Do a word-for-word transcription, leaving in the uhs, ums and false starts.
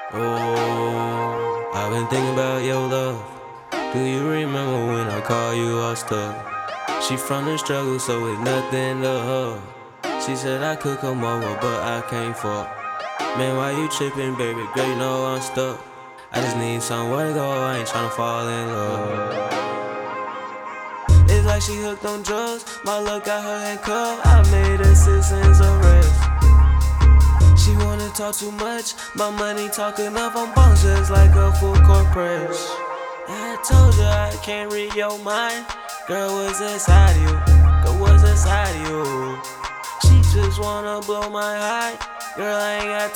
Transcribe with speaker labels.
Speaker 1: Oh, I've been thinking about your love. Do you remember when I called you all stuck? She from the struggle, so it's nothing to her. She said I could come over, but I can't fuck. Man, why you tripping, baby? Girl, you know I'm stuck. I just need somewhere to go, I ain't tryna fall in love. It's like she hooked on drugs. My luck got her handcuffed. I made her citizen's arrest. She wanna talk too much. My money talk enough. I'm boss just like a full court press. I told you I can't read your mind. Girl, what's inside you? Girl, what's inside you? She just wanna blow my high. Girl, I ain't got